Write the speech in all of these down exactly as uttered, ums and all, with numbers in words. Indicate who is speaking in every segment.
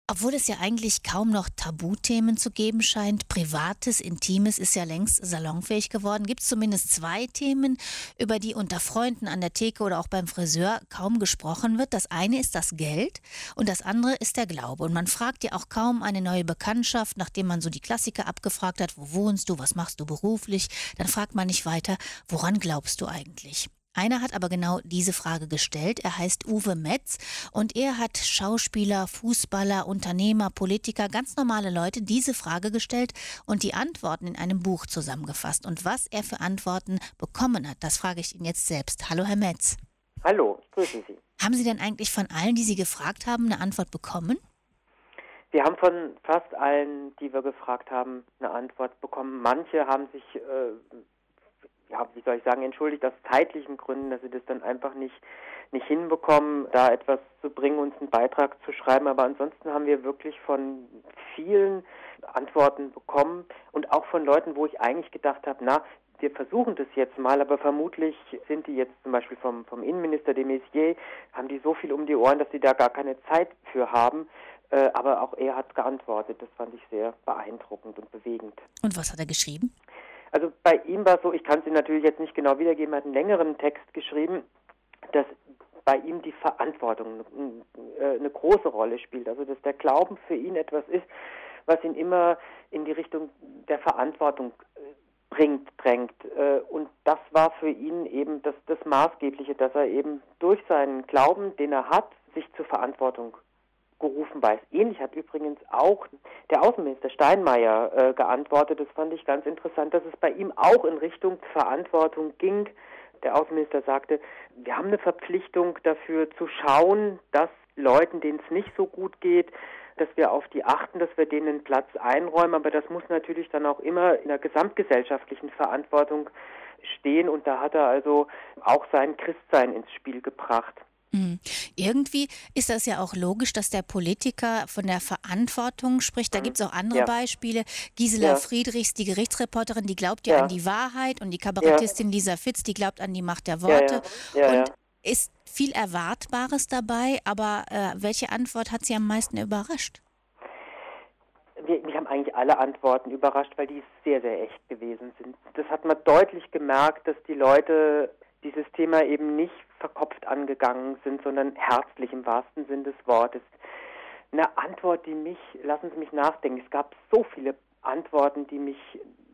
Speaker 1: Obwohl es ja eigentlich kaum noch Tabuthemen zu geben scheint, Privates, Intimes ist ja längst salonfähig geworden, gibt es zumindest zwei Themen, über die unter Freunden an der Theke oder auch beim Friseur kaum gesprochen wird. Das eine ist das Geld und das andere ist der Glaube. Und man fragt ja auch kaum eine neue Bekanntschaft, nachdem man so die Klassiker abgefragt hat, wo wohnst du, was machst du beruflich, dann fragt man nicht weiter, woran glaubst du eigentlich? Einer hat aber genau diese Frage gestellt. Er heißt Uwe Metz und er hat Schauspieler, Fußballer, Unternehmer, Politiker, ganz normale Leute diese Frage gestellt und die Antworten in einem Buch zusammengefasst. Und was er für Antworten bekommen hat, das frage ich ihn jetzt selbst. Hallo, Herr Metz.
Speaker 2: Hallo, ich grüße Sie.
Speaker 1: Haben Sie denn eigentlich von allen, die Sie gefragt haben, eine Antwort bekommen?
Speaker 2: Wir haben von fast allen, die wir gefragt haben, eine Antwort bekommen. Manche haben sich äh, ja, wie soll ich sagen, entschuldigt aus zeitlichen Gründen, dass sie das dann einfach nicht, nicht hinbekommen, da etwas zu bringen, uns einen Beitrag zu schreiben. Aber ansonsten haben wir wirklich von vielen Antworten bekommen und auch von Leuten, wo ich eigentlich gedacht habe, na, wir versuchen das jetzt mal, aber vermutlich sind die jetzt zum Beispiel vom, vom Innenminister de Maizière, haben die so viel um die Ohren, dass sie da gar keine Zeit für haben. Äh, aber auch er hat geantwortet. Das fand ich sehr beeindruckend und bewegend.
Speaker 1: Und was hat er geschrieben?
Speaker 2: Also bei ihm war es so, ich kann es Ihnen natürlich jetzt nicht genau wiedergeben, er hat einen längeren Text geschrieben, dass bei ihm die Verantwortung eine große Rolle spielt. Also dass der Glauben für ihn etwas ist, was ihn immer in die Richtung der Verantwortung bringt, drängt. Und das war für ihn eben das, das Maßgebliche, dass er eben durch seinen Glauben, den er hat, sich zur Verantwortung gerufen weiß. Ähnlich hat übrigens auch der Außenminister Steinmeier äh, geantwortet. Das fand ich ganz interessant, dass es bei ihm auch in Richtung Verantwortung ging. Der Außenminister sagte, wir haben eine Verpflichtung dafür zu schauen, dass Leuten, denen es nicht so gut geht, dass wir auf die achten, dass wir denen Platz einräumen. Aber das muss natürlich dann auch immer in der gesamtgesellschaftlichen Verantwortung stehen. Und da hat er also auch sein Christsein ins Spiel gebracht.
Speaker 1: Mhm. Irgendwie ist das ja auch logisch, dass der Politiker von der Verantwortung spricht. Da gibt es auch andere
Speaker 2: Ja.
Speaker 1: Beispiele. Gisela
Speaker 2: Ja.
Speaker 1: Friedrichs, die Gerichtsreporterin, die glaubt ja,
Speaker 2: Ja.
Speaker 1: an die Wahrheit und die Kabarettistin Lisa Fitz, die glaubt an die Macht der
Speaker 2: Ja,
Speaker 1: Worte.
Speaker 2: ja. Ja,
Speaker 1: und
Speaker 2: ja.
Speaker 1: ist viel Erwartbares dabei, aber äh, welche Antwort hat Sie am meisten überrascht?
Speaker 2: Wir, mich haben eigentlich alle Antworten überrascht, weil die sehr, sehr echt gewesen sind. Das hat man deutlich gemerkt, dass die Leute dieses Thema eben nicht verkopft angegangen sind, sondern herzlich im wahrsten Sinn des Wortes. Eine Antwort, die mich, lassen Sie mich nachdenken, es gab so viele Antworten, die mich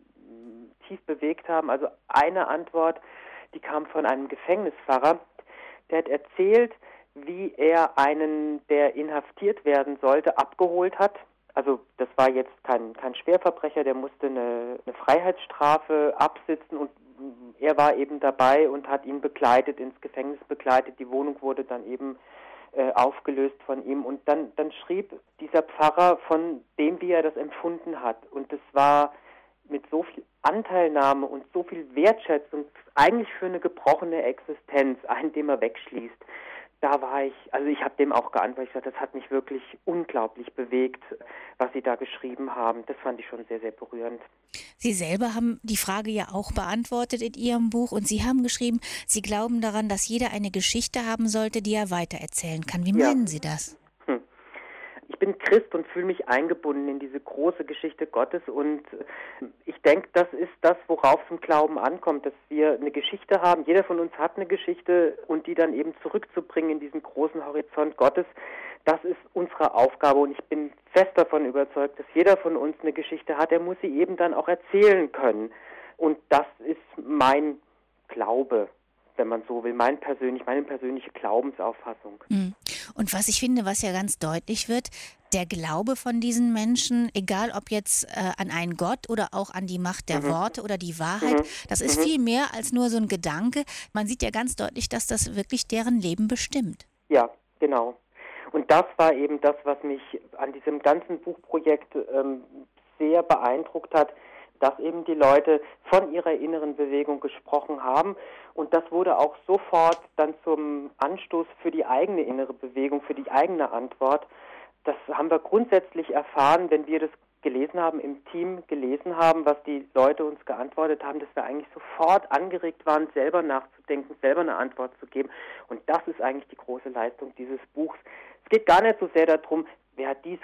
Speaker 2: mh, tief bewegt haben. Also eine Antwort, die kam von einem Gefängnispfarrer, der hat erzählt, wie er einen, der inhaftiert werden sollte, abgeholt hat. Also das war jetzt kein, kein Schwerverbrecher, der musste eine, eine Freiheitsstrafe absitzen und er war eben dabei und hat ihn begleitet, ins Gefängnis begleitet. Die Wohnung wurde dann eben äh, aufgelöst von ihm. Und dann, dann schrieb dieser Pfarrer von dem, wie er das empfunden hat. Und das war mit so viel Anteilnahme und so viel Wertschätzung eigentlich für eine gebrochene Existenz, einen, den man wegschließt. Da war ich, also ich habe dem auch geantwortet, ich sagte, das hat mich wirklich unglaublich bewegt, was Sie da geschrieben haben. Das fand ich schon sehr, sehr berührend.
Speaker 1: Sie selber haben die Frage ja auch beantwortet in Ihrem Buch und Sie haben geschrieben, Sie glauben daran, dass jeder eine Geschichte haben sollte, die er weitererzählen kann. Wie
Speaker 2: Ja.
Speaker 1: meinen Sie das?
Speaker 2: Hm. Ich bin Christ und fühle mich eingebunden in diese große Geschichte Gottes und ich denke, das ist das, worauf es im Glauben ankommt, dass wir eine Geschichte haben. Jeder von uns hat eine Geschichte und die dann eben zurückzubringen in diesen großen Horizont Gottes, das ist unsere Aufgabe und ich bin fest davon überzeugt, dass jeder von uns eine Geschichte hat, er muss sie eben dann auch erzählen können und das ist mein Glaube, wenn man so will, mein persönlich, meine persönliche Glaubensauffassung.
Speaker 1: Und was ich finde, was ja ganz deutlich wird, der Glaube von diesen Menschen, egal ob jetzt äh, an einen Gott oder auch an die Macht der
Speaker 2: Mhm.
Speaker 1: Worte oder die Wahrheit,
Speaker 2: Mhm.
Speaker 1: das ist
Speaker 2: Mhm.
Speaker 1: viel mehr als nur so ein Gedanke. Man sieht ja ganz deutlich, dass das wirklich deren Leben bestimmt.
Speaker 2: Ja, genau. Und das war eben das, was mich an diesem ganzen Buchprojekt ähm, sehr beeindruckt hat, dass eben die Leute von ihrer inneren Bewegung gesprochen haben. Und das wurde auch sofort dann zum Anstoß für die eigene innere Bewegung, für die eigene Antwort. Das haben wir grundsätzlich erfahren, wenn wir das gelesen haben, im Team gelesen haben, was die Leute uns geantwortet haben, dass wir eigentlich sofort angeregt waren, selber nachzudenken, selber eine Antwort zu geben. Und das ist eigentlich die große Leistung dieses Buchs. Es geht gar nicht so sehr darum, wer hat dies geschrieben,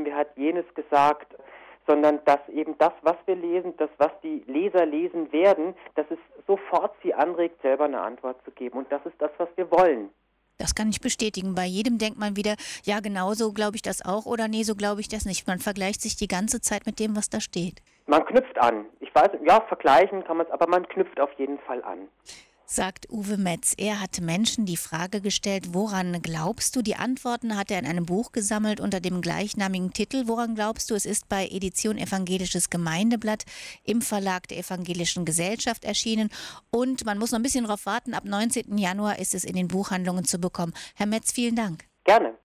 Speaker 2: wer hat jenes gesagt, sondern dass eben das, was wir lesen, das, was die Leser lesen werden, dass es sofort sie anregt, selber eine Antwort zu geben. Und das ist das, was wir wollen.
Speaker 1: Das kann ich bestätigen. Bei jedem denkt man wieder, ja genau so glaube ich das auch oder nee, so glaube ich das nicht. Man vergleicht sich die ganze Zeit mit dem, was da steht.
Speaker 2: Man knüpft an. Ich weiß, ja, vergleichen kann man es, aber man knüpft auf jeden Fall an.
Speaker 1: Sagt Uwe Metz. Er hat Menschen die Frage gestellt, woran glaubst du? Die Antworten hat er in einem Buch gesammelt unter dem gleichnamigen Titel. Woran glaubst du? Es ist bei Edition Evangelisches Gemeindeblatt im Verlag der Evangelischen Gesellschaft erschienen. Und man muss noch ein bisschen drauf warten. Ab neunzehnten Januar ist es in den Buchhandlungen zu bekommen. Herr Metz, vielen Dank.
Speaker 2: Gerne.